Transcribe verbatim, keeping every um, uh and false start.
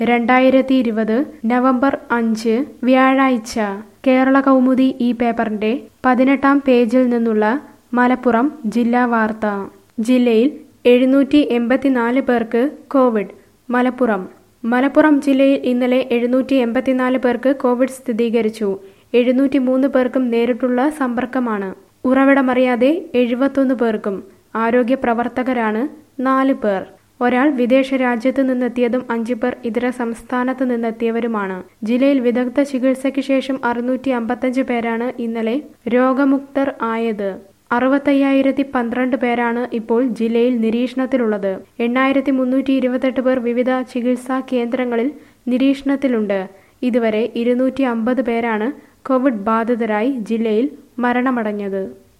രണ്ടായിരത്തി ഇരുപത് നവംബർ അഞ്ച് വ്യാഴാഴ്ച കേരള കൗമുദി ഈ പേപ്പറിന്റെ പതിനെട്ടാം പേജിൽ നിന്നുള്ള മലപ്പുറം ജില്ലാ വാർത്ത. ജില്ലയിൽ എഴുന്നൂറ്റി എൺപത്തിനാല് പേർക്ക് കോവിഡ്. മലപ്പുറം മലപ്പുറം ജില്ലയിൽ ഇന്നലെ എഴുന്നൂറ്റി എൺപത്തിനാല് പേർക്ക് കോവിഡ് സ്ഥിരീകരിച്ചു. എഴുന്നൂറ്റി മൂന്ന് പേർക്കും നേരിട്ടുള്ള സമ്പർക്കമാണ്. ഉറവിടമറിയാതെ എഴുപത്തൊന്ന് പേർക്കും. ആരോഗ്യ പ്രവർത്തകരാണ് നാല് പേർ. ഒരാൾ വിദേശ രാജ്യത്ത് നിന്നെത്തിയതും അഞ്ചു പേർ ഇതര സംസ്ഥാനത്ത് നിന്നെത്തിയവരുമാണ്. ജില്ലയിൽ വിദഗ്ധ ചികിത്സയ്ക്ക് ശേഷം അറുന്നൂറ്റി അമ്പത്തഞ്ച് പേരാണ് ഇന്നലെ രോഗമുക്തർ ആയത്. അറുപത്തയ്യായിരത്തി പന്ത്രണ്ട് പേരാണ് ഇപ്പോൾ ജില്ലയിൽ നിരീക്ഷണത്തിലുള്ളത്. എണ്ണായിരത്തി മുന്നൂറ്റി ഇരുപത്തെട്ട് പേർ വിവിധ ചികിത്സാ കേന്ദ്രങ്ങളിൽ നിരീക്ഷണത്തിലുണ്ട്. ഇതുവരെ ഇരുന്നൂറ്റി അമ്പത് പേരാണ് കോവിഡ് ബാധിതരായി ജില്ലയിൽ മരണമടഞ്ഞത്.